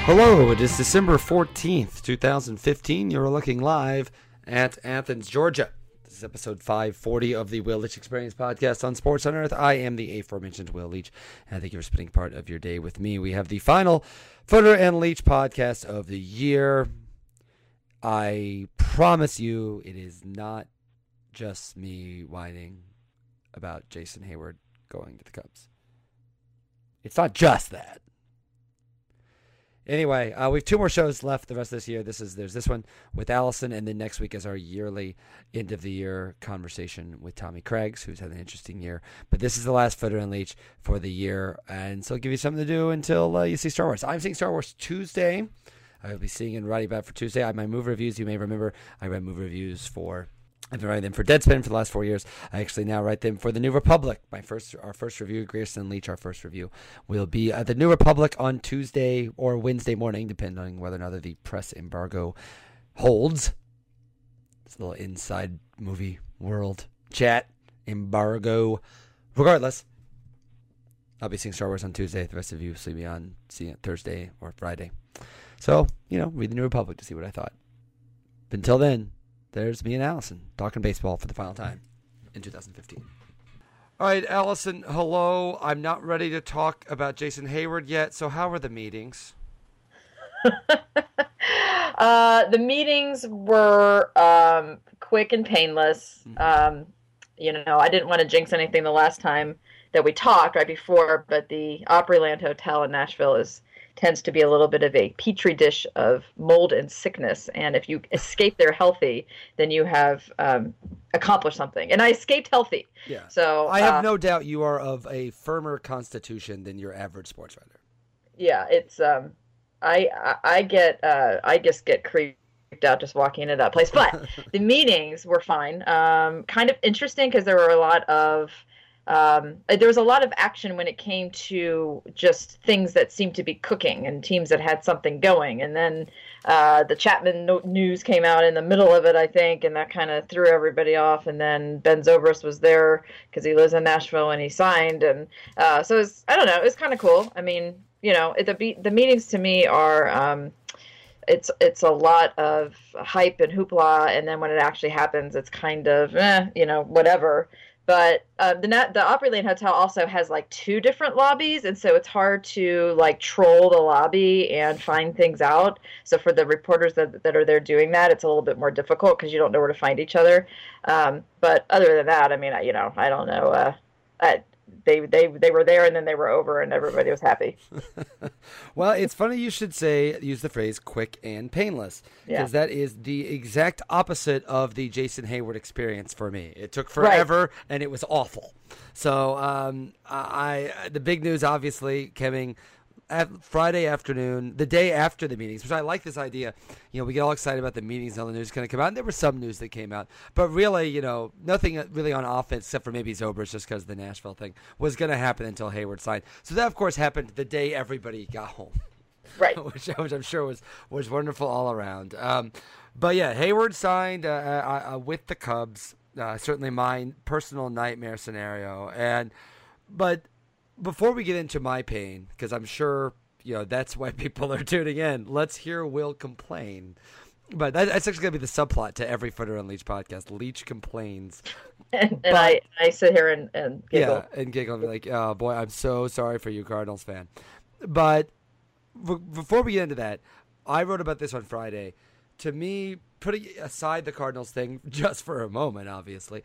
Hello, it is December 14th, 2015. You're looking live at Athens, Georgia. This is episode 540 of the Will Leach Experience podcast on Sports on Earth. I am the aforementioned Will Leach, and thank you for spending part of your day with me. We have the final Footer and Leach podcast of the year. I promise you it is not just me whining about Jason Hayward going to the Cubs. It's not just that. Anyway, we have two more shows left the rest of this year. There's this one with Allison, and then next week is our yearly end-of-the-year conversation with Tommy Craigs, who's had an interesting year. But this is the last Footer and Leach for the year, and so it'll give you something to do until you see Star Wars. I'm seeing Star Wars Tuesday. I will be seeing and writing about it for Tuesday. I have my movie reviews. You may remember I read movie reviews for... I've been writing them for Deadspin for the last 4 years. I actually now write them for The New Republic. Our first review, Grierson and Leach, our first review, will be The New Republic on Tuesday or Wednesday morning, depending on whether or not the press embargo holds. It's a little inside movie world chat embargo. Regardless, I'll be seeing Star Wars on Tuesday. The rest of you see it Thursday or Friday. So, read The New Republic to see what I thought. But until then, there's me and Allison talking baseball for the final time in 2015. All right, Allison, hello. I'm not ready to talk about Jason Hayward yet, so how were the meetings? The meetings were quick and painless. I didn't want to jinx anything the last time that we talked right before, but the Opryland Hotel in Nashville tends to be a little bit of a petri dish of mold and sickness. And if you escape there healthy, then you have accomplished something. And I escaped healthy. Yeah. So I have no doubt you are of a firmer constitution than your average sports writer. Yeah, it's I just get creeped out just walking into that place. But the meetings were fine. Kind of interesting because there was a lot of action when it came to just things that seemed to be cooking and teams that had something going. And then the Chapman news came out in the middle of it, I think, and that kind of threw everybody off. And then Ben Zobrist was there because he lives in Nashville and he signed. And so it was kind of cool. I mean, the meetings to me are it's a lot of hype and hoopla. And then when it actually happens, it's kind of, whatever. But the Opryland Hotel also has like two different lobbies, and so it's hard to like troll the lobby and find things out. So for the reporters that are there doing that, it's a little bit more difficult because you don't know where to find each other. But other than that, I mean, I don't know. They were there and then they were over and everybody was happy. Well, it's funny you should use the phrase quick and painless, because that is the exact opposite of the Jason Hayward experience for me. It took forever and it was awful. So the big news obviously coming Friday afternoon, the day after the meetings, which I like this idea. We get all excited about the meetings and all the news going to come out. And there was some news that came out. But really, nothing really on offense except for maybe Zobrist just because of the Nashville thing was going to happen until Hayward signed. So that, of course, happened the day everybody got home. Right. which I'm sure was wonderful all around. But, yeah, Hayward signed with the Cubs. Certainly my personal nightmare scenario. But before we get into my pain, because I'm sure that's why people are tuning in, let's hear Will complain. But that's actually going to be the subplot to every Footer and Leach podcast. Leach complains. And I sit here and giggle. Yeah, and giggle and be like, oh, boy, I'm so sorry for you, Cardinals fan. But before we get into that, I wrote about this on Friday. To me, putting aside the Cardinals thing just for a moment, obviously,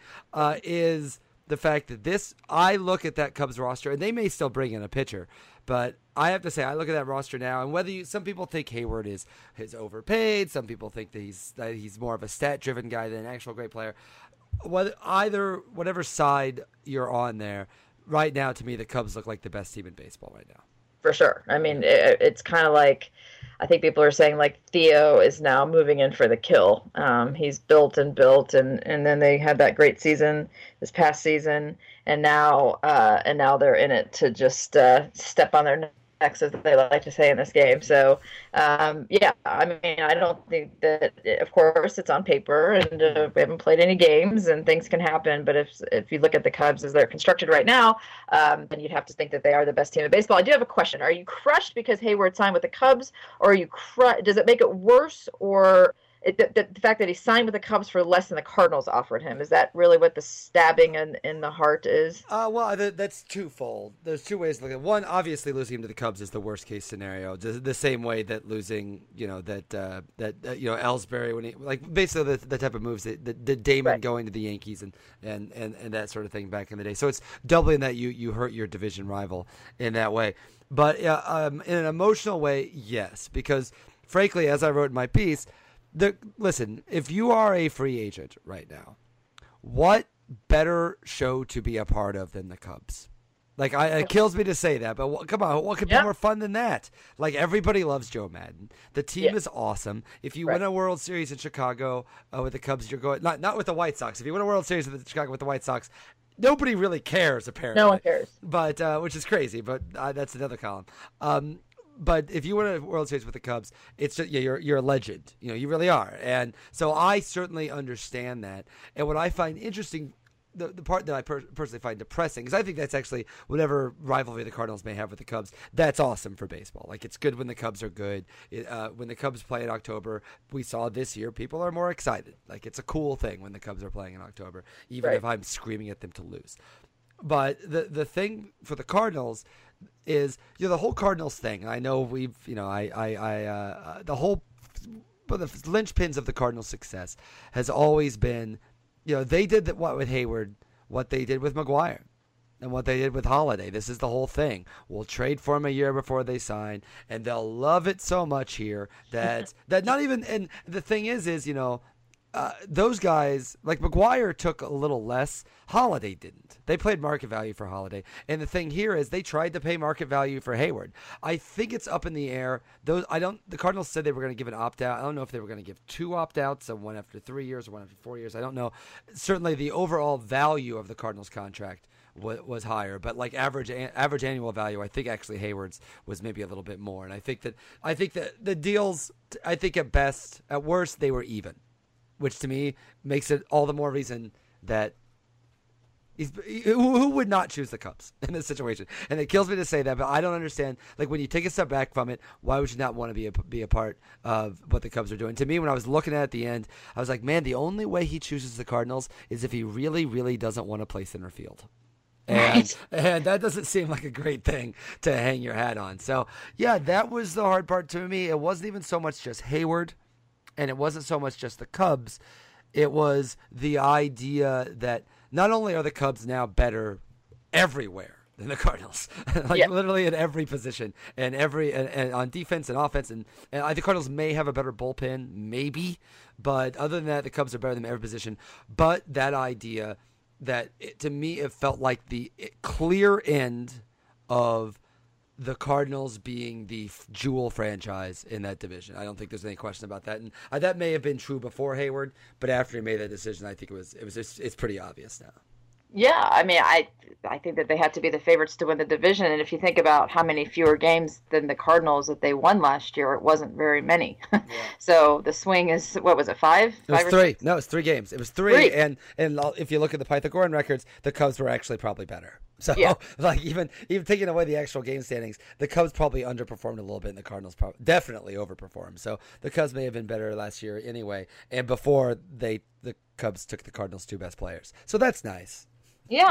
is the fact that I look at that Cubs roster, and they may still bring in a pitcher, but I have to say, I look at that roster now, and some people think Hayward is overpaid, some people think that he's more of a stat-driven guy than an actual great player. Whatever side you're on there, right now, to me, the Cubs look like the best team in baseball right now. For sure. I mean, it's kind of like, I think people are saying like Theo is now moving in for the kill. He's built, and then they had that great season this past season, and now they're in it to just step on their X, as they like to say in this game. So, yeah, I mean, I don't think that, of course, it's on paper, and we haven't played any games, and things can happen. But if you look at the Cubs as they're constructed right now, then you'd have to think that they are the best team in baseball. I do have a question: are you crushed because Hayward signed with the Cubs, or are you does it make it worse, or the fact that he signed with the Cubs for less than the Cardinals offered him? Is that really what the stabbing in the heart is? Well, that's twofold. There's two ways to look at it. One, obviously, losing him to the Cubs is the worst case scenario. The same way that losing, Ellsbury, when he, like, basically the type of moves that Damon Right. going to the Yankees and that sort of thing back in the day. So it's doubling that you hurt your division rival in that way. But in an emotional way, yes, because frankly, as I wrote in my piece, listen, if you are a free agent right now, what better show to be a part of than the Cubs? Like, it kills me to say that, but come on, what could be more fun than that? Like, everybody loves Joe Madden. The team is awesome. If you win a World Series in Chicago with the Cubs, you're going not with the White Sox. If you win a World Series with Chicago with the White Sox, nobody really cares, apparently. No one cares. But which is crazy. But that's another column. But if you win a World Series with the Cubs, it's just, you're a legend. You really are. And so I certainly understand that. And what I find interesting, the part that I personally find depressing, is I think that's actually whatever rivalry the Cardinals may have with the Cubs, that's awesome for baseball. Like, it's good when the Cubs are good. When the Cubs play in October, we saw this year, people are more excited. Like, it's a cool thing when the Cubs are playing in October, even if I'm screaming at them to lose. But the thing for the Cardinals is, the whole Cardinals thing. And I know we've, the whole, but the linchpins of the Cardinals' success has always been, they did what with Hayward, what they did with McGuire, and what they did with Holiday. This is the whole thing. We'll trade for him a year before they sign, and they'll love it so much here that not even. And the thing is, those guys, like McGuire, took a little less. Holiday didn't. They played market value for Holiday. And the thing here is they tried to pay market value for Hayward. I think it's up in the air. The Cardinals said they were going to give an opt-out. I don't know if they were going to give 2 opt-outs, so one after 3 years or one after 4 years. I don't know. Certainly the overall value of the Cardinals contract was higher, but like average annual value, I think actually Hayward's was maybe a little bit more. And I think that the deals, I think at worst, they were even, which to me makes it all the more reason that who would not choose the Cubs in this situation? And it kills me to say that, but I don't understand. Like, when you take a step back from it, why would you not want to be a part of what the Cubs are doing? To me, when I was looking at the end, I was like, man, the only way he chooses the Cardinals is if he really, really doesn't want to play center field. And that doesn't seem like a great thing to hang your hat on. So, yeah, that was the hard part to me. It wasn't even so much just Hayward, and it wasn't so much just the Cubs. It was the idea that not only are the Cubs now better everywhere than the Cardinals, literally in every position and and on defense and offense, and the Cardinals may have a better bullpen, maybe, but other than that, the Cubs are better than every position. But that idea that, to me, it felt like the clear end of the Cardinals being the jewel franchise in that division. I don't think there's any question about that. And that may have been true before Hayward, but after he made that decision, I think it's pretty obvious now. Yeah, I mean, I think that they had to be the favorites to win the division. And if you think about how many fewer games than the Cardinals that they won last year, it wasn't very many. Yeah. So the swing is, what was it, 5? It was 3. No, it was 3 games. It was 3. And if you look at the Pythagorean records, the Cubs were actually probably better. So, like, even taking away the actual game standings, the Cubs probably underperformed a little bit, and the Cardinals definitely overperformed. So the Cubs may have been better last year anyway, and before the Cubs took the Cardinals' 2 best players. So that's nice. Yeah,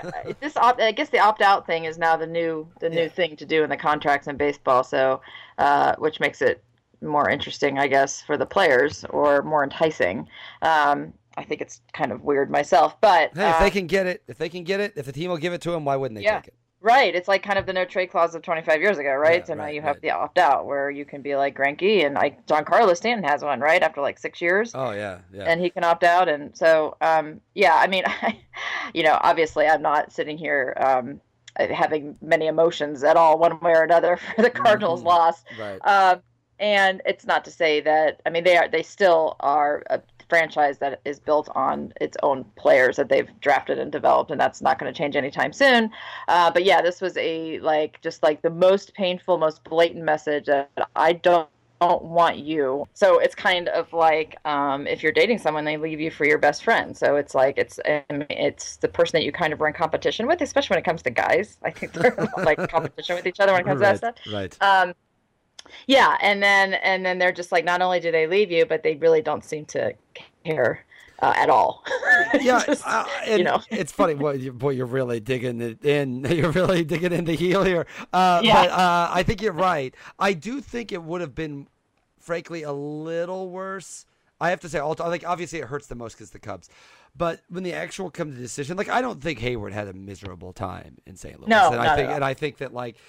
I guess the opt-out thing is now the new thing to do in the contracts in baseball. So, which makes it more interesting, I guess, for the players, or more enticing. I think it's kind of weird myself, but hey, if they can get it, if the team will give it to them, why wouldn't they take it? Right. It's like kind of the no trade clause of 25 years ago, right? So now you have the opt out, where you can be like Greinke, and Giancarlo Stanton has one, right? After like 6 years. Oh yeah. And he can opt out. And so, I mean, obviously I'm not sitting here, having many emotions at all, one way or another, for the Cardinals' loss. Right. And it's not to say that, I mean, they still are franchise that is built on its own players that they've drafted and developed, and that's not going to change anytime soon. But yeah, this was just like the most painful, most blatant message that I don't want you. So it's kind of like if you're dating someone, they leave you for your best friend. So it's like it's the person that you kind of are in competition with, especially when it comes to guys. I think they're like competition with each other when it comes to that stuff. Right. Yeah, and then they're just like, not only do they leave you, but they really don't seem to care at all. Yeah, Just, it's funny. Boy, you're really digging it in. You're really digging in the heel here. Yeah. But I think you're right. I do think it would have been, frankly, a little worse. I have to say, like obviously it hurts the most because the Cubs. But when the actual comes to decision, like I don't think Hayward had a miserable time in St. Louis. No, and I think that like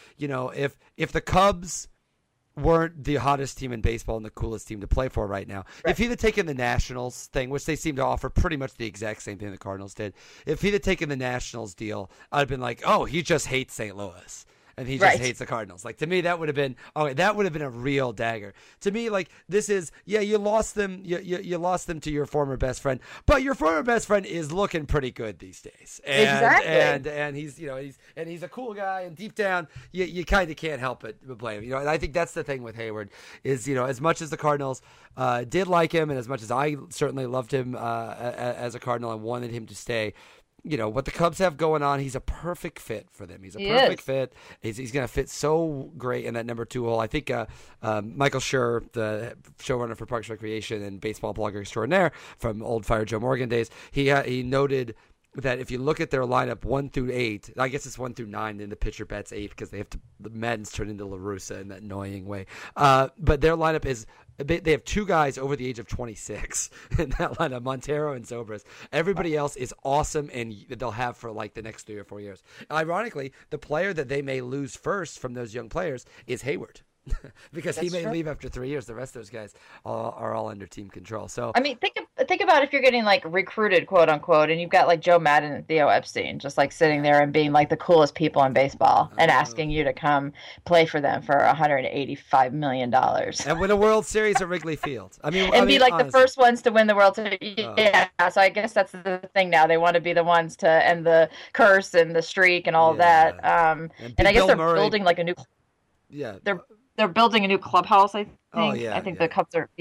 if the Cubs weren't the hottest team in baseball and the coolest team to play for right now. Right. If he'd have taken the Nationals thing, which they seem to offer pretty much the exact same thing the Cardinals did, if he'd have taken the Nationals deal, I'd have been like, oh, he just hates St. Louis. And he just hates the Cardinals. Like, to me, that would have been a real dagger. To me, like, this is, you lost them. You lost them to your former best friend, but your former best friend is looking pretty good these days. Exactly. And he's he's a cool guy. And deep down, you kind of can't help it but blame him. And I think that's the thing with Hayward is as much as the Cardinals did like him, and as much as I certainly loved him as a Cardinal and wanted him to stay. What the Cubs have going on, he's a perfect fit for them. He's a perfect fit. He's going to fit so great in that number 2 hole. I think Michael Schur, the showrunner for Parks and Recreation and baseball blogger extraordinaire from old Fire Joe Morgan days, he noted that if you look at their lineup 1 through 8, I guess it's 1 through 9, and the pitcher bats 8 because the Maddens turn into La Russa in that annoying way. But their lineup is. They have 2 guys over the age of 26 in that lineup, Montero and Zobrist. Everybody else is awesome, and they'll have for like the next 3 or 4 years. Ironically, the player that they may lose first from those young players is Hayward. Because he may leave after 3 years. The rest of those guys are all under team control. So I mean, think about if you're getting like recruited, quote unquote, and you've got like Joe Madden and Theo Epstein just like sitting there and being like the coolest people in baseball and asking you to come play for them for $185 million and win a World Series at Wrigley Field. Be like honestly, the first ones to win the World Series. Yeah, so I guess that's the thing now. They want to be the ones to end the curse and the streak and all that. And I guess they're building like a new. Yeah, they're building a new clubhouse, I think. Oh, yeah, I think the Cubs are,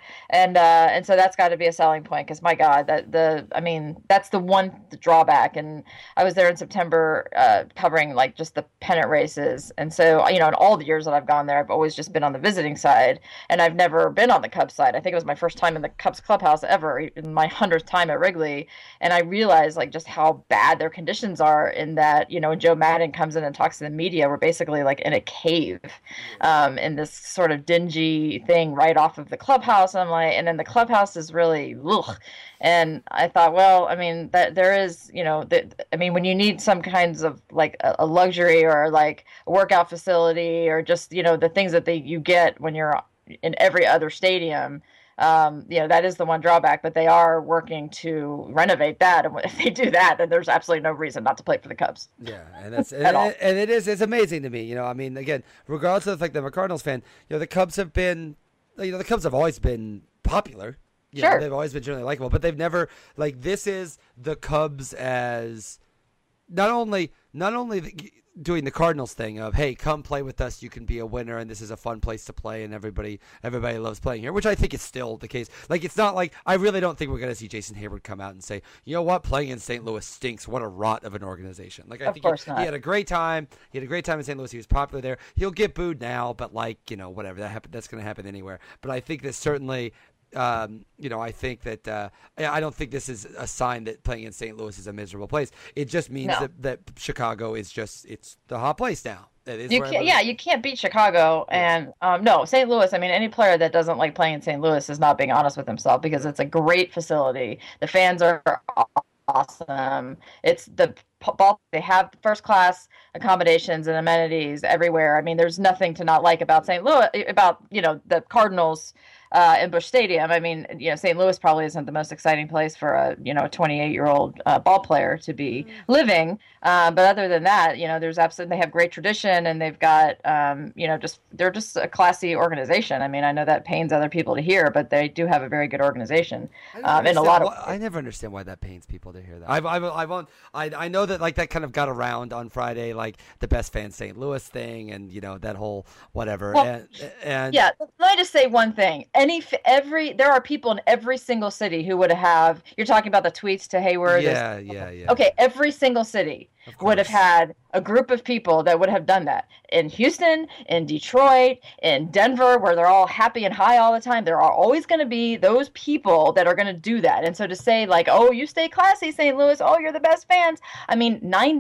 and so that's got to be a selling point because my God, that's the one drawback. And I was there in September covering like just the pennant races, and so in all the years that I've gone there, I've always just been on the visiting side, and I've never been on the Cubs side. I think it was my first time in the Cubs clubhouse ever, in my 100th time at Wrigley, and I realized like just how bad their conditions are. In that when Joe Madden comes in and talks to the media, we're basically like in a cave, in this sort of dingy thing right off of the clubhouse. I'm like, and then the clubhouse is really ugh. And I thought, well, that there is, when you need some kinds of like a luxury or like a workout facility or just, the things that you get when you're in every other stadium, that is the one drawback, but they are working to renovate that. And if they do that, then there's absolutely no reason not to play for the Cubs. Yeah. And that's, it's amazing to me, again, regardless of like the Cardinals fan, the Cubs have been, the Cubs have always been popular. Sure. They've always been generally likable, but they've never this is the Cubs as not only doing the Cardinals thing of, hey, come play with us, you can be a winner, and this is a fun place to play, and everybody loves playing here, which I think is still the case. Like, it's not like, I really don't think we're going to see Jason Hayward come out and say, you know what, playing in St. Louis stinks, what a rot of an organization. Like, I think he had a great time. He had a great time in St. Louis. He was popular there. He'll get booed now, but whatever, that's going to happen anywhere. But I think this certainly... I think that I don't think this is a sign that playing in St. Louis is a miserable place. It just means that Chicago is it's the hot place now. You can't beat Chicago. And no, St. Louis, any player that doesn't like playing in St. Louis is not being honest with himself because it's a great facility. The fans are awesome. It's the ball. They have first class accommodations and amenities everywhere. I mean, there's nothing to not like about St. Louis, about, the Cardinals in Busch Stadium. I mean, St. Louis probably isn't the most exciting place for a 28-year-old ball player to be living. But other than that, there's absolutely, they have great tradition, and they've got, they're just a classy organization. I mean, I know that pains other people to hear, but they do have a very good organization. In a lot of, I never understand why that pains people to hear that. I know that like that kind of got around on Friday, like the best fan St. Louis thing, and that whole whatever. Well, and yeah, let me just say one thing. There are people in every single city who would have. You're talking about the tweets to Hayward. Yeah. Okay, every single city would have had a group of people that would have done that. In Houston, in Detroit, in Denver, where they're all happy and high all the time, there are always going to be those people that are going to do that. And so to say like, oh, you stay classy, St. Louis, oh, you're the best fans. I mean,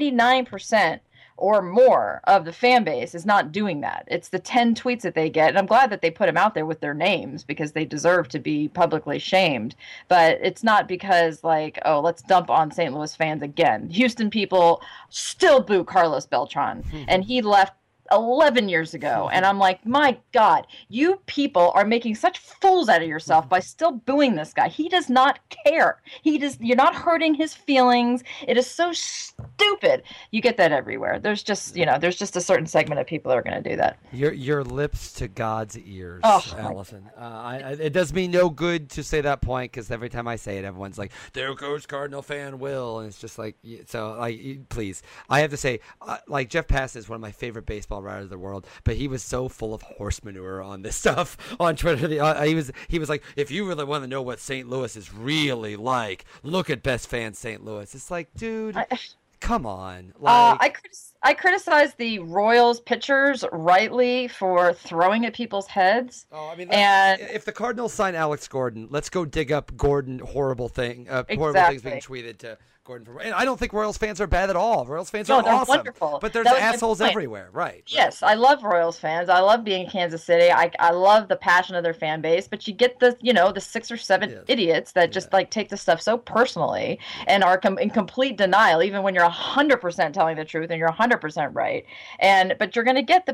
99% or more of the fan base is not doing that. It's the 10 tweets that they get. And I'm glad that they put them out there with their names, because they deserve to be publicly shamed. But it's not because like, oh, let's dump on St. Louis fans again. Houston people still boo Carlos Beltran, and he left 11 years ago. And I'm like, my God, you people are making such fools out of yourself by still booing this guy. He does not care. You're not hurting his feelings. It is so stupid. You get that everywhere. There's just a certain segment of people that are going to do that. Your lips to God's ears, oh, Allison. It does me no good to say that point, because every time I say it, everyone's like, there goes Cardinal fan Will. And it's just like, so like, please. I have to say, like Jeff Passan is one of my favorite baseball writers of the world, but he was so full of horse manure on this stuff on Twitter. He was like, if you really want to know what St. Louis is really like, look at Best Fan St. Louis. It's like, dude, come on. Like, I criticize the Royals pitchers rightly for throwing at people's heads. Oh, I mean, and if the Cardinals sign Alex Gordon, let's go dig up Gordon horrible things being tweeted to Gordon. And I don't think Royals fans are bad at all. Royals fans are awesome. Wonderful. But there's assholes everywhere, right? Yes, I love Royals fans. I love being in Kansas City. I love the passion of their fan base. But you get the 6 or 7 idiots that just like take the stuff so personally and are in complete denial, even when you're 100% telling the truth and you're 100% right. But you're going to get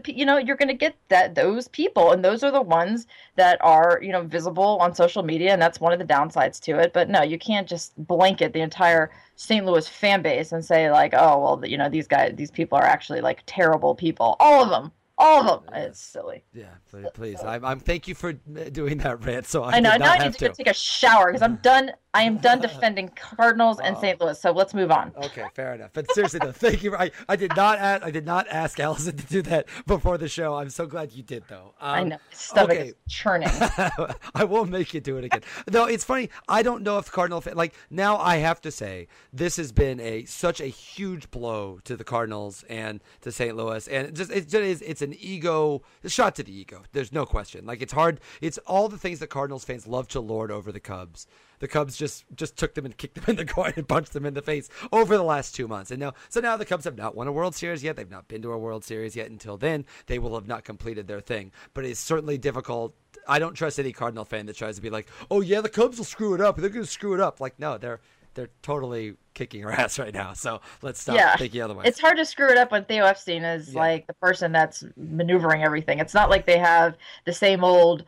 those people, and those are the ones that are visible on social media, and that's one of the downsides to it. But no, you can't just blanket the entire St. Louis fan base and say like, oh, well, these people are actually like terrible people. All of them. It's silly. Yeah, please. I'm thank you for doing that rant. So I know. Now I need to take a shower because I'm done. I am done defending Cardinals and St. Louis. So let's move on. Okay, fair enough. But seriously, though, thank you. I did not ask Allison to do that before the show. I'm so glad you did, though. I know. Stomach is churning. I won't make you do it again. No, it's funny. I don't know if Cardinal fan, like now I have to say this has been such a huge blow to the Cardinals and to St. Louis, and it's an ego, a shot to the ego. There's no question. Like it's hard. It's all the things that Cardinals fans love to lord over the Cubs. The Cubs just took them and kicked them in the groin and punched them in the face over the last 2 months. And now the Cubs have not won a World Series yet. They've not been to a World Series yet. Until then, they will have not completed their thing. But it's certainly difficult. I don't trust any Cardinal fan that tries to be like, oh yeah, the Cubs will screw it up. They're going to screw it up. Like, no, they're totally kicking our ass right now. So let's stop thinking otherwise. It's hard to screw it up when Theo Epstein is like the person that's maneuvering everything. It's not like they have the same old,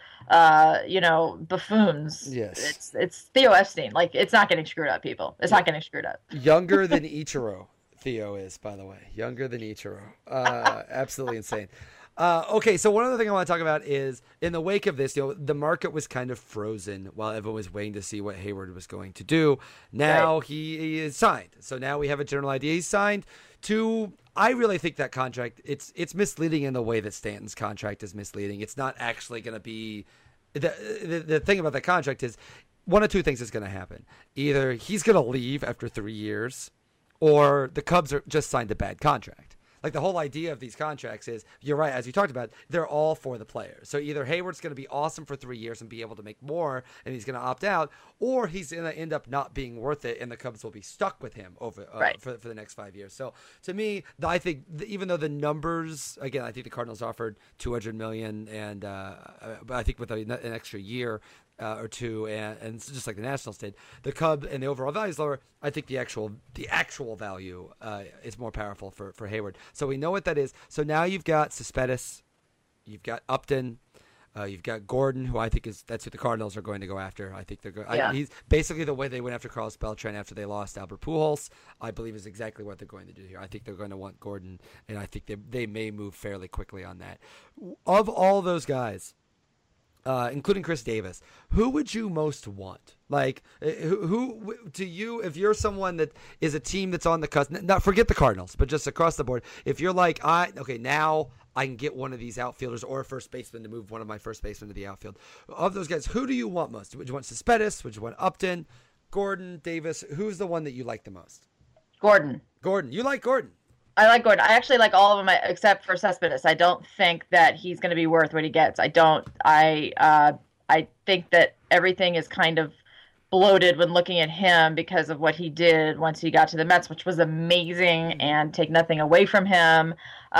buffoons. Yes. It's Theo Epstein. Like, it's not getting screwed up, people. It's not getting screwed up. Younger than Ichiro, Theo is, by the way. Younger than Ichiro. Absolutely insane. Okay, so one other thing I want to talk about is in the wake of this, the market was kind of frozen while everyone was waiting to see what Hayward was going to do. Now he is signed. So now we have a general idea. He's signed to, I really think that contract, it's misleading in the way that Stanton's contract is misleading. It's not actually going to be, the thing about that contract is one of two things is going to happen. Either he's going to leave after 3 years, or the Cubs are just signed a bad contract. Like the whole idea of these contracts is, you're right, as you talked about, they're all for the players. So either Hayward's going to be awesome for 3 years and be able to make more, and he's going to opt out, or he's going to end up not being worth it, and the Cubs will be stuck with him over for the next 5 years. So to me, I think even though the numbers, again, I think the Cardinals offered $200 million, and I think with an extra year, or two, and it's just like the Nationals did. The Cub and the overall value is lower. I think the actual value is more powerful for Hayward. So we know what that is. So now you've got Cespedes, you've got Upton, you've got Gordon, who I think that's who the Cardinals are going to go after. I think they're going. Yeah. He's basically the way they went after Carlos Beltran after they lost Albert Pujols. I believe is exactly what they're going to do here. I think they're going to want Gordon, and I think they may move fairly quickly on that. Of all those guys, including Chris Davis, who would you most want? Like, who to you, if you're someone that is a team that's on the cusp, not forget the Cardinals, but just across the board, if you're like, now I can get one of these outfielders or a first baseman to move one of my first basemen to the outfield. Of those guys, who do you want most? Would you want Cespedes? Would you want Upton, Gordon, Davis? Who's the one that you like the most? Gordon. Gordon. You like Gordon? I like Gordon. I actually like all of them except for Cespedes. I don't think that he's going to be worth what he gets. I don't. I think that everything is kind of bloated when looking at him because of what he did once he got to the Mets, which was amazing, and take nothing away from him.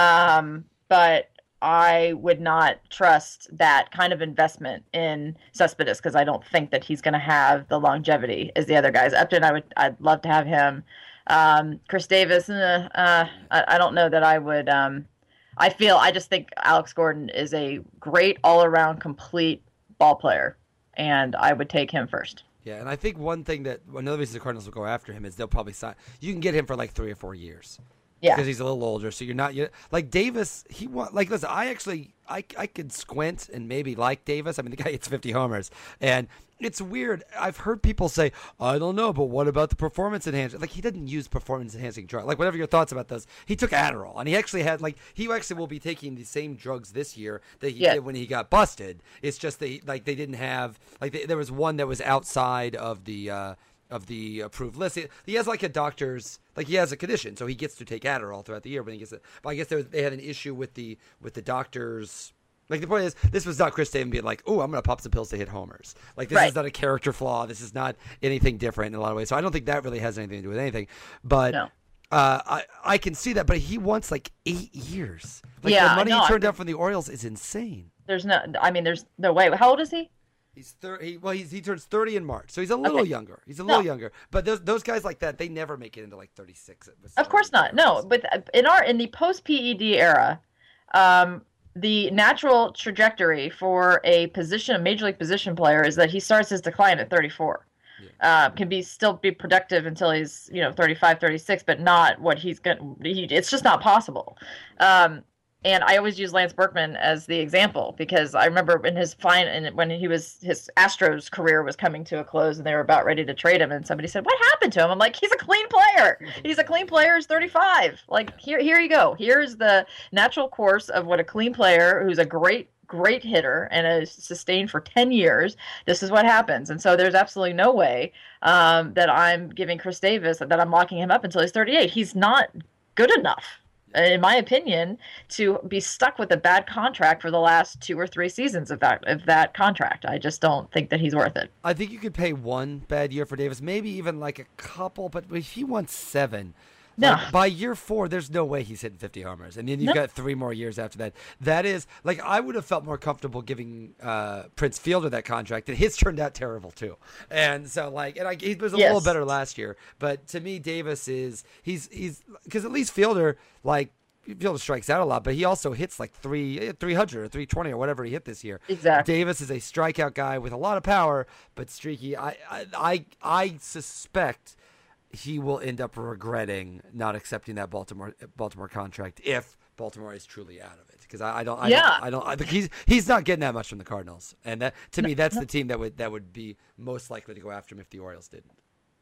But I would not trust that kind of investment in Cespedes because I don't think that he's going to have the longevity as the other guys. Upton, I'd love to have him. Chris Davis, I don't know that I would. I just think Alex Gordon is a great all-around complete ball player, and I would take him first. Yeah, and I think another reason the Cardinals will go after him is they'll probably sign. You can get him for like 3 or 4 years. Yeah, because he's a little older, so you're not like Davis. Listen, I could squint and maybe like Davis. I mean, the guy hits 50 homers, and it's weird. I've heard people say, I don't know, but what about the performance enhancing? Like, he didn't use performance enhancing drugs. Like, whatever your thoughts about those, he took Adderall, and he actually will be taking the same drugs this year that he did when he got busted. It's just that they didn't have there was one that was outside of the approved list. He has like a doctor's, like he has a condition, so he gets to take Adderall throughout the year. But I guess they had an issue with the doctor's. Like, the point is, this was not Chris Davis being like, "Oh, I'm going to pop some pills to hit homers." Like, this is not a character flaw. This is not anything different in a lot of ways. So I don't think that really has anything to do with anything. But no. I can see that. But he wants like 8 years. Like, the money he turned down from the Orioles is insane. There's no way. How old is he? He's 30. He turns 30 in March, so he's a little younger. Younger. But those guys like that, they never make it into like 36. Of course not. No, but in the post PED era, the natural trajectory for a major league position player is that he starts his decline at 34. Yeah. Can still be productive until he's 35, 36, but not what he's going. It's just not possible. And I always use Lance Berkman as the example because I remember when his Astros career was coming to a close and they were about ready to trade him, and somebody said, "What happened to him?" I'm like, "He's a clean player. He's a clean player. He's 35. Like, here you go. Here's the natural course of what a clean player who's a great hitter and is sustained for 10 years. This is what happens." And so there's absolutely no way that I'm giving Chris Davis, that I'm locking him up until he's 38. He's not good enough, in my opinion, to be stuck with a bad contract for the last 2 or 3 seasons of that contract. I just don't think that he's worth it. I think you could pay one bad year for Davis, maybe even like a couple, but if he wants 7, by year 4, there's no way he's hitting 50 homers. And then you've got 3 more years after that. That is, like, I would have felt more comfortable giving Prince Fielder that contract, and his turned out terrible too. And so, he was a little better last year. But to me, Davis he's because at least Fielder strikes out a lot, but he also hits like 300 or 320 or whatever he hit this year. Exactly. Davis is a strikeout guy with a lot of power, but streaky. I suspect he will end up regretting not accepting that Baltimore contract if Baltimore is truly out of it. Because I think he's not getting that much from the Cardinals, and that to me that's the team that would be most likely to go after him if the Orioles didn't.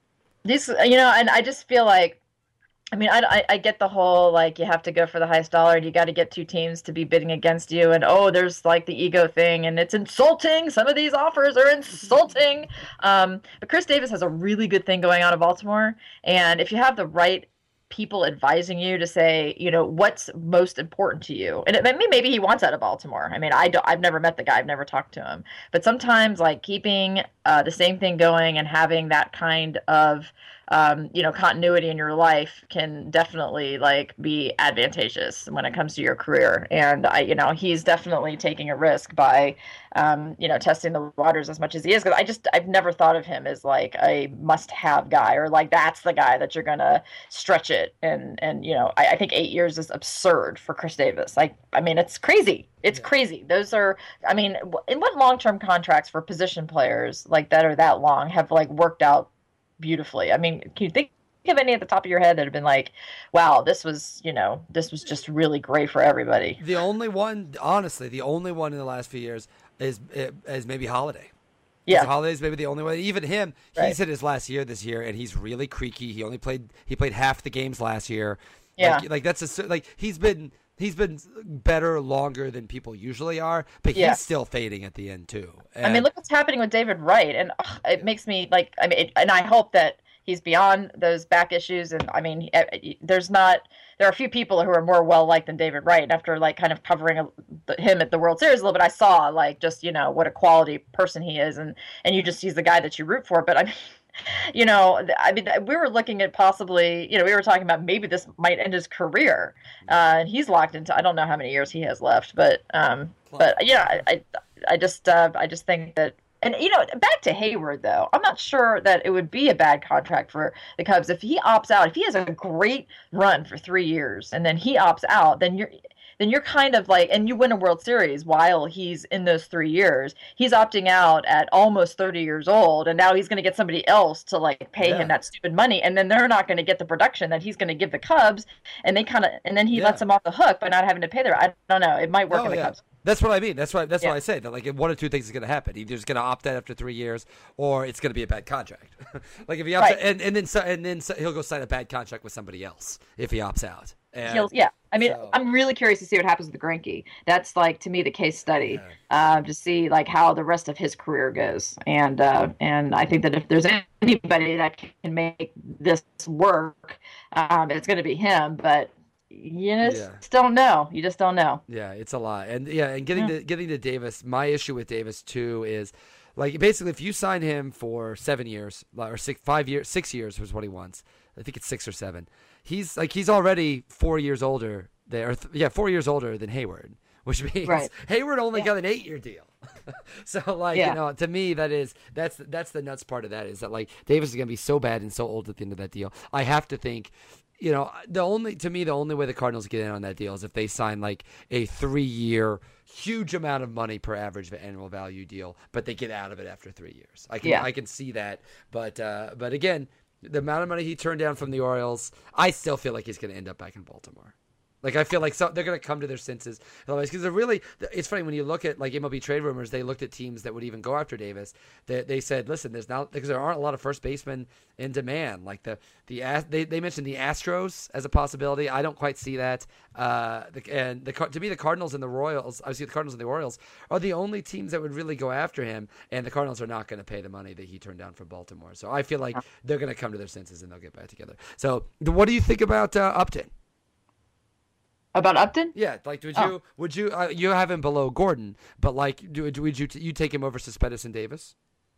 And I just feel like, I mean, I get the whole, like, you have to go for the highest dollar and you got to get 2 teams to be bidding against you. And, there's like the ego thing and it's insulting. Some of these offers are insulting. But Chris Davis has a really good thing going on in Baltimore. And if you have the right people advising you to say, what's most important to you. And maybe he wants out of Baltimore. I mean, I've never met the guy. I've never talked to him. But sometimes, like, keeping the same thing going and having that kind of continuity in your life can definitely like be advantageous when it comes to your career. And he's definitely taking a risk by, testing the waters as much as he is. Because I've never thought of him as like a must-have guy, or like that's the guy that you're gonna stretch it. And I think 8 years is absurd for Chris Davis. It's crazy. It's crazy. Those are, in what long-term contracts for position players like that are that long have like worked out beautifully? Can you think of any at the top of your head that have been like, wow, this was just really great for everybody? The only one in the last few years is maybe Holiday. Yeah, Holiday's maybe the only one. Even him, he's hit his last year this year, and he's really creaky. He played half the games last year. Yeah, he's been better longer than people usually are, but he's still fading at the end too. And look what's happening with David Wright, and it makes me like, and I hope that he's beyond those back issues. And there are a few people who are more well-liked than David Wright. And after like kind of covering him at the World Series a little bit, I saw like just, what a quality person he is. And he's the guy that you root for. But we were looking at possibly, we were talking about maybe this might end his career. And he's locked into, I don't know how many years he has left, but yeah, I just think that. And, back to Hayward, though, I'm not sure that it would be a bad contract for the Cubs. If he opts out, if he has a great run for 3 years and then he opts out, then you're kind of like, and you win a World Series while he's in those 3 years. He's opting out at almost 30 years old, and now he's going to get somebody else to like pay him that stupid money, and then they're not going to get the production that he's going to give the Cubs, and then he lets them off the hook by not having to pay their. I don't know. It might work in the Cubs. That's what I mean. That's why I say that. Like, one of two things is going to happen. Either he's going to opt out after 3 years, or it's going to be a bad contract. Like if he opts out, and then he'll go sign a bad contract with somebody else if he opts out. I'm really curious to see what happens with the Greinke. That's like, to me, the case study to see like how the rest of his career goes. And I think that if there's anybody that can make this work, it's going to be him. But you just don't know. You just don't know. Yeah, it's a lot. And getting to Davis, my issue with Davis too is like basically if you sign him for 7 years or 6 years was what he wants. I think it's 6 or 7. He's already 4 years older there. 4 years older than Hayward, which means Hayward only got an 8-year deal. So to me that's the nuts part of that is that like Davis is going to be so bad and so old at the end of that deal. I have to think. The only way the Cardinals get in on that deal is if they sign like a 3-year, huge amount of money per average annual value deal, but they get out of it after 3 years. I can see that, but again, the amount of money he turned down from the Orioles, I still feel like he's going to end up back in Baltimore. Like I feel like they're going to come to their senses because they're really. It's funny when you look at like MLB trade rumors. They looked at teams that would even go after Davis. They said, listen, because there aren't a lot of first basemen in demand. Like they mentioned the Astros as a possibility. I don't quite see that. To me, the Cardinals and the Royals. I see the Cardinals and the Orioles are the only teams that would really go after him. And the Cardinals are not going to pay the money that he turned down from Baltimore. So I feel like they're going to come to their senses and they'll get back together. So what do you think about Upton? About Upton? Yeah, like would you you have him below Gordon, but like would you take him over Cespedes and Davis?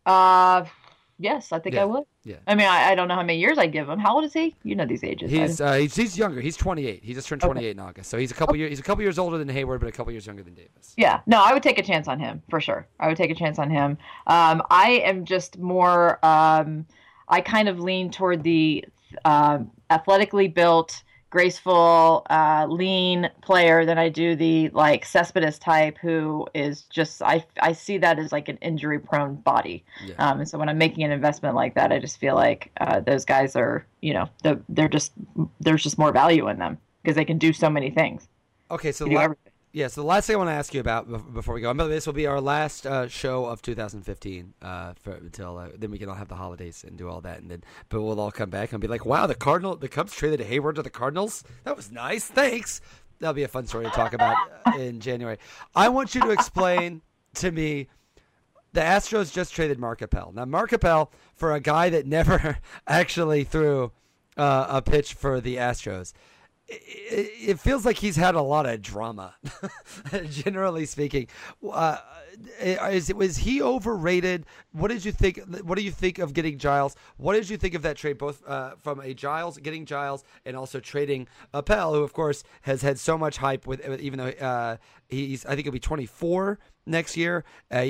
Yes, I think I would. Yeah. I don't know how many years I'd give him. How old is he? You know these ages. He's younger. He's 28. He just turned 28 in August. So he's a couple years older than Hayward, but a couple years younger than Davis. Yeah. No, I would take a chance on him for sure. I would take a chance on him. I am just more I kind of lean toward the athletically built, graceful, lean player than I do the like Cespedes type who is just I see that as like an injury prone body. Yeah. And so when I'm making an investment like that, I just feel like those guys are there's just more value in them because they can do so many things. Okay, so so the last thing I want to ask you about before we go, this will be our last show of 2015 until then we can all have the holidays and do all that, but we'll all come back and be like, wow, the Cubs traded Hayward to the Cardinals. That was nice. Thanks. That'll be a fun story to talk about in January. I want you to explain to me. The Astros just traded Mark Appel. Now, Mark Appel, for a guy that never actually threw a pitch for the Astros, it feels like he's had a lot of drama, generally speaking. Was he overrated? What did you think? What do you think of getting Giles? What did you think of that trade, both from getting Giles and also trading Appel, who of course has had so much hype with even though I think he'll be 24 next year.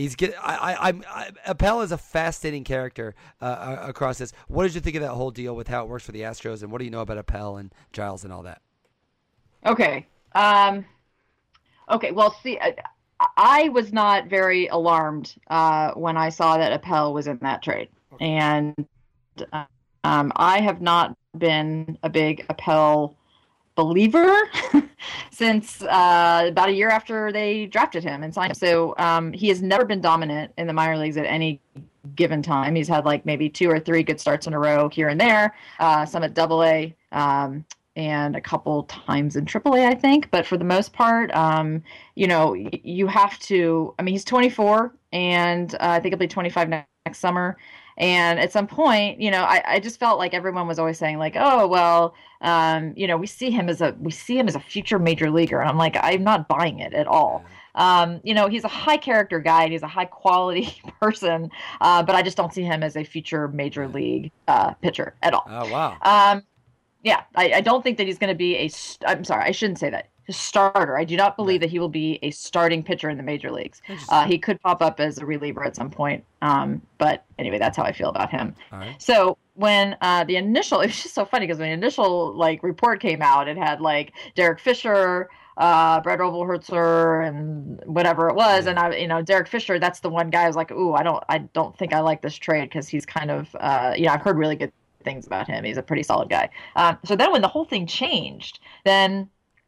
Appel is a fascinating character across this. What did you think of that whole deal with how it works for the Astros, and what do you know about Appel and Giles and all that? Okay. Okay. Well, see, I was not very alarmed when I saw that Appel was in that trade, okay. And I have not been a big Appel believer since about a year after they drafted him and signed him. So he has never been dominant in the minor leagues at any given time. He's had like maybe 2 or 3 good starts in a row here and there, some at Double-A, and a couple times in AAA, I think. But for the most part, you have to. I mean, he's 24, and I think he'll be 25 next summer. And at some point, I just felt like everyone was always saying like, oh, well, we see him as a future major leaguer. And I'm like, I'm not buying it at all. He's a high character guy and he's a high quality person. But I just don't see him as a future major league pitcher at all. Oh, wow. Yeah, I don't think that he's going to be I'm sorry, I shouldn't say that. A starter. I do not believe that he will be a starting pitcher in the major leagues. He could pop up as a reliever at some point. But anyway, that's how I feel about him. All right. So when it was just so funny because when the initial report came out, it had Derek Fisher, Brett Oberholzer, and whatever it was. Yeah. And Derek Fisher, that's the one guy I was like, ooh, I don't think I like this trade because he's kind of, I've heard really good things about him. He's a pretty solid guy. So then when the whole thing changed, then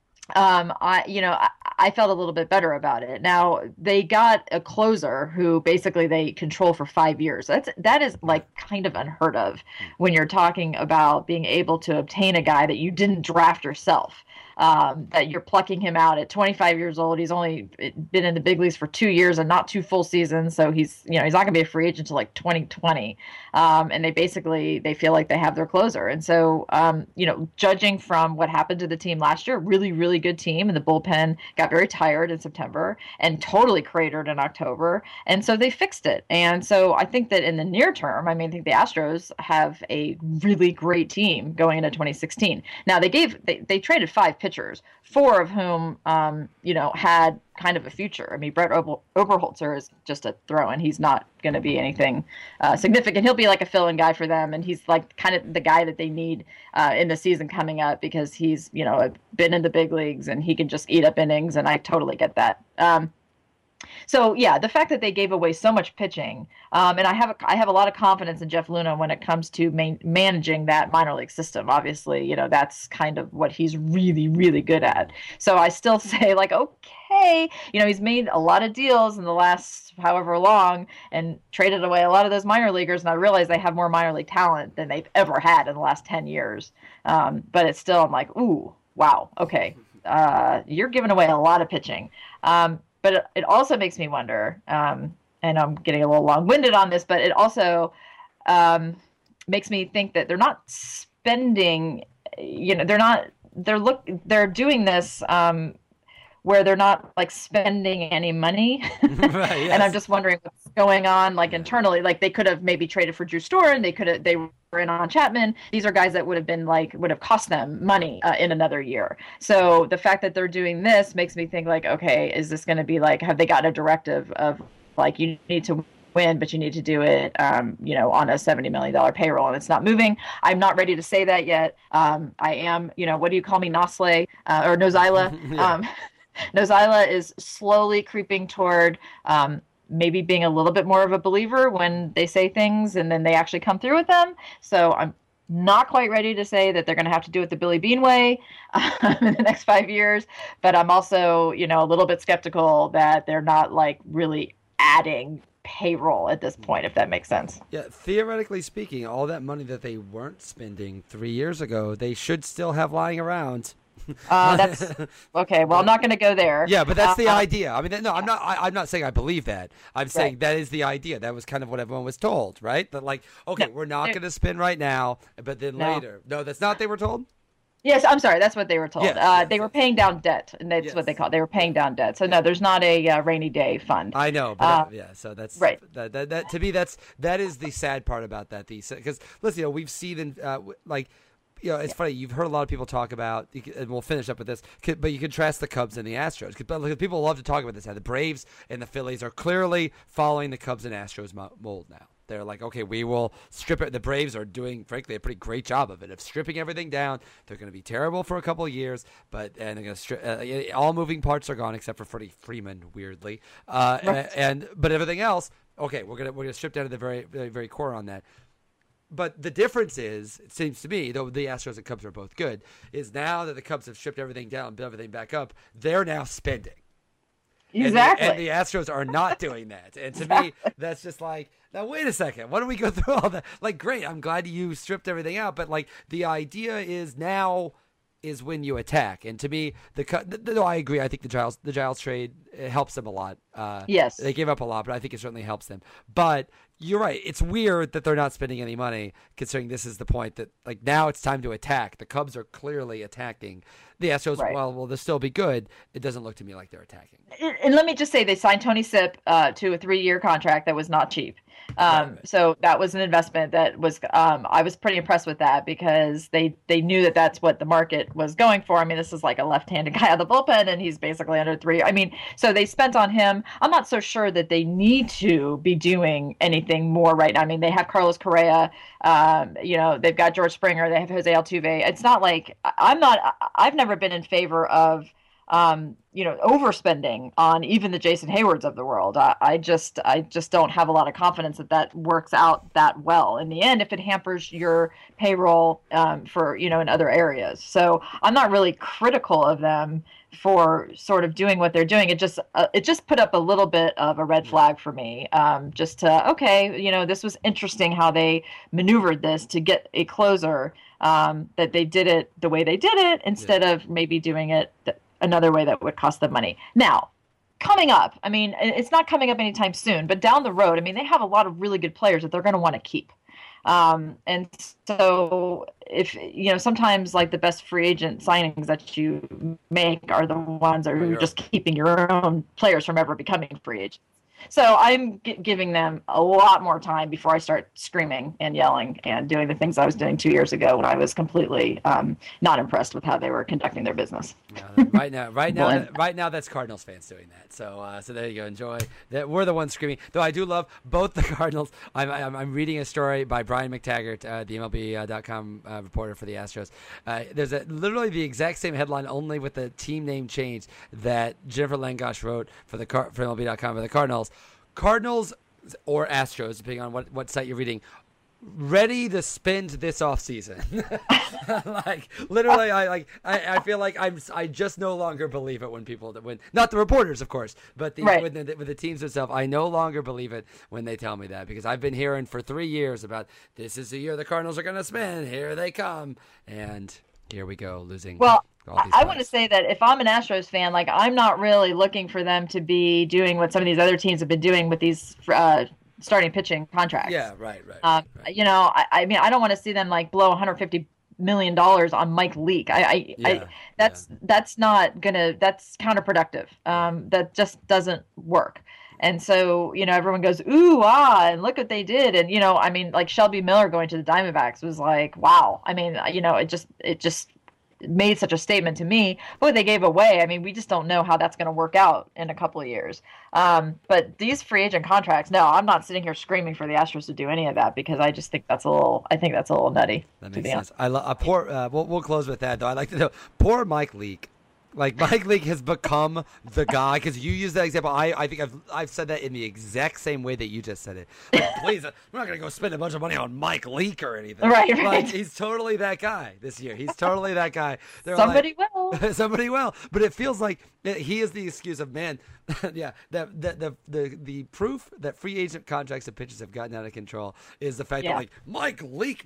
I felt a little bit better about it. Now they got a closer who basically they control for 5 years. That is kind of unheard of when you're talking about being able to obtain a guy that you didn't draft yourself. That you're plucking him out at 25 years old. He's only been in the big leagues for 2 years and not 2 full seasons. So he's not going to be a free agent until 2020. And they feel like they have their closer. And so, judging from what happened to the team last year, really, really good team. And the bullpen got very tired in September and totally cratered in October. And so they fixed it. And so I think that in the near term, I think the Astros have a really great team going into 2016. Now they traded 5 pitchers, 4 of whom, had kind of a future. Brett Oberholzer is just a throw-in. He's not going to be anything significant. He'll be like a fill-in guy for them, and he's kind of the guy that they need in the season coming up because he's, been in the big leagues and he can just eat up innings, and I totally get that. So yeah, the fact that they gave away so much pitching, and I have a lot of confidence in Jeff Luna when it comes to managing that minor league system. Obviously, that's kind of what he's really, really good at. So I still say okay, he's made a lot of deals in the last however long and traded away a lot of those minor leaguers, and I realize they have more minor league talent than they've ever had in the last 10 years. But it's still, I'm like, ooh, wow, okay, you're giving away a lot of pitching. But it also makes me wonder, and I'm getting a little long-winded on this, but it also makes me think that they're not spending, they're doing this where they're not spending any money. Right, yes. And I'm just wondering what's going on internally. They could have maybe traded for Drew Storen. They were in on Chapman. These are guys that would have cost them money in another year. So the fact that they're doing this makes me think okay, is this going to be have they got a directive of you need to win, but you need to do it, on a $70 million payroll, and it's not moving. I'm not ready to say that yet. I am, what do you call me, Nosle or Nozila? Yeah. Nozila is slowly creeping toward maybe being a little bit more of a believer when they say things and then they actually come through with them. So I'm not quite ready to say that they're going to have to do it the Billy Beane way in the next 5 years. But I'm also, a little bit skeptical that they're not really adding payroll at this point, if that makes sense. Yeah, theoretically speaking, all that money that they weren't spending 3 years ago, they should still have lying around. That's okay. Well, I'm not going to go there. Yeah, but that's the idea. No, I'm not saying I believe that. I'm saying that is the idea. That was kind of what everyone was told, right? That okay, we're not going to spend right now, but then later. No, that's not what they were told. Yes, I'm sorry. That's what they were told. Yes, they were paying down debt, and that's what they call it. They were paying down debt. So no, there's not a rainy day fund. I know, but yeah. So that's right. That to me, that is the sad part about that. Because listen, we've seen it's funny. You've heard a lot of people talk about, and we'll finish up with this. But you contrast the Cubs and the Astros. Because people love to talk about this. How the Braves and the Phillies are clearly following the Cubs and Astros mold now. They're like, okay, we will strip it. The Braves are doing, frankly, a pretty great job of it, of stripping everything down. They're going to be terrible for a couple of years, and they're going to strip. All moving parts are gone except for Freddie Freeman, weirdly. But everything else, okay, we're gonna strip down to the very, very, very core on that. But the difference is, it seems to me, though the Astros and Cubs are both good, is now that the Cubs have stripped everything down and built everything back up, they're now spending. Exactly. And the Astros are not doing that. And to me, that's just like, now wait a second. Why don't we go through all that? Like, great, I'm glad you stripped everything out. But, like, the idea is now is when you attack. And to me, no, I agree. I think the Giles trade helps them a lot. Yes. They gave up a lot, but I think it certainly helps them. But you're right. It's weird that they're not spending any money, considering this is the point that, like, now it's time to attack. The Cubs are clearly attacking. The Astros, right. Well, they'll still be good. It doesn't look to me like they're attacking. And let me just say, they signed Tony Sipp to a 3-year contract that was not cheap. So that was an investment that was, I was pretty impressed with that, because they knew that that's what the market was going for. I mean, this is like a left-handed guy out of the bullpen, and he's basically under 3. I mean, so they spent on him. I'm not so sure that they need to be doing anything more right now. I mean, they have Carlos Correa, they've got George Springer, they have Jose Altuve. It's not like I've never been in favor of overspending on even the Jason Haywards of the world. I just don't have a lot of confidence that works out that well in the end if it hampers your payroll for in other areas. So I'm not really critical of them for sort of doing what they're doing. It just put up a little bit of a red flag for me. This was interesting how they maneuvered this to get a closer, that they did it the way they did it instead of maybe doing it another way that would cost them money. Now, coming up, I mean, it's not coming up anytime soon, but down the road, I mean, they have a lot of really good players that they're going to want to keep. And so if, sometimes like the best free agent signings that you make are the ones that are just keeping your own players from ever becoming free agents. So I'm giving them a lot more time before I start screaming and yelling and doing the things I was doing 2 years ago when I was completely not impressed with how they were conducting their business. Right now, that's Cardinals fans doing that. So there you go. Enjoy that. We're the ones screaming. Though I do love both the Cardinals. I'm reading a story by Brian McTaggart, the MLB.com reporter for the Astros. There's literally the exact same headline, only with the team name change, that Jennifer Langosh wrote for MLB.com for the Cardinals. Cardinals or Astros, depending on what site you're reading, ready to spend this offseason. Like, literally, I feel like I just no longer believe it when not the reporters, of course, but with the teams themselves. I no longer believe it when they tell me that, because I've been hearing for 3 years about this is the year the Cardinals are going to spend. Here they come, and here we go, losing. Well, I want to say that if I'm an Astros fan, like, I'm not really looking for them to be doing what some of these other teams have been doing with these starting pitching contracts. Yeah, right. I mean, I don't want to see them like blow $150 million on Mike Leake. That's counterproductive. That just doesn't work. And so, everyone goes, ooh, and look what they did. And, I mean, like Shelby Miller going to the Diamondbacks was like, wow. I mean, it just made such a statement to me. But they gave away. I mean, we just don't know how that's going to work out in a couple of years. But these free agent contracts, no, I'm not sitting here screaming for the Astros to do any of that, because I just think that's a little nutty. That makes sense. We'll close with that, though. I'd like to know, poor Mike Leake. Like, Mike Leake has become the guy, because you use that example. I think I've said that in the exact same way that you just said it. Like, please, we're not going to go spend a bunch of money on Mike Leake or anything. Right. Like, he's totally that guy this year. He's totally that guy. Somebody will. Somebody will. But it feels like he is the excuse of, man, yeah, the proof that free agent contracts and pitches have gotten out of control is the fact that, like, Mike Leake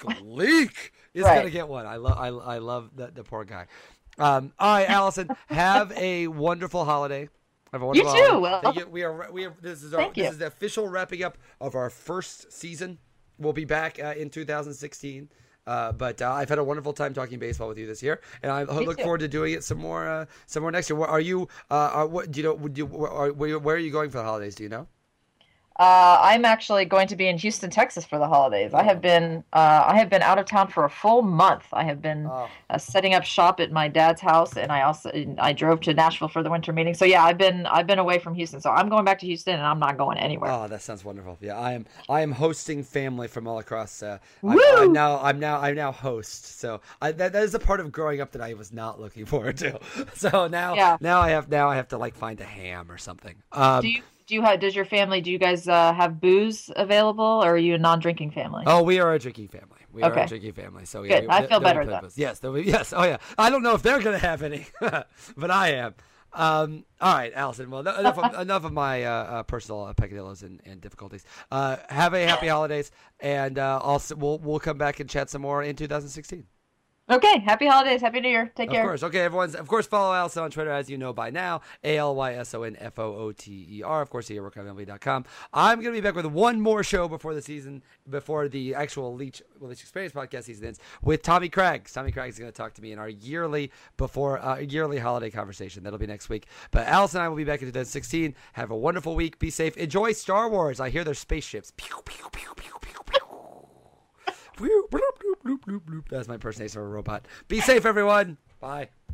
is going to get one. I love the poor guy. All right, Allison, have a wonderful holiday. Have a wonderful holiday. Well, this is the official wrapping up of our first season. We'll be back in 2016. But I've had a wonderful time talking baseball with you this year, and I look forward to doing it some more next year. Are you? What do you know? Where are you going for the holidays? Do you know? I'm actually going to be in Houston, Texas for the holidays. I have been out of town for a full month. I have been setting up shop at my dad's house, and I drove to Nashville for the winter meeting. So yeah, I've been away from Houston. So I'm going back to Houston, and I'm not going anywhere. Oh, that sounds wonderful. Yeah, I am hosting family from all across. I'm now host. So that is a part of growing up that I was not looking forward to. So now I have to like find a ham or something. Does your family, do you guys have booze available, or are you a non-drinking family? Oh, we are a drinking family. We are a drinking family. So yeah, good. I feel better then. Yes. Yes. Oh yeah. I don't know if they're going to have any, but I am. All right, Allison. Well, enough of my personal peccadillos and difficulties. Have a happy holidays, and we'll come back and chat some more in 2016. Okay, happy holidays, happy New Year. Take care. Of course. Okay, everyone. Of course, follow Allison on Twitter, as you know by now. ALYSONFOOTER. Of course, here at WorkOutMLB.com. I'm going to be back with one more show before the actual Leach Experience podcast season ends, with Tommy Craggs. Tommy Craggs is going to talk to me in our yearly holiday conversation. That'll be next week. But Allison and I will be back in 2016. Have a wonderful week. Be safe. Enjoy Star Wars. I hear there's spaceships. Pew, pew, pew, pew, pew, pew. That's my impersonation of a robot. Be safe, everyone. Bye.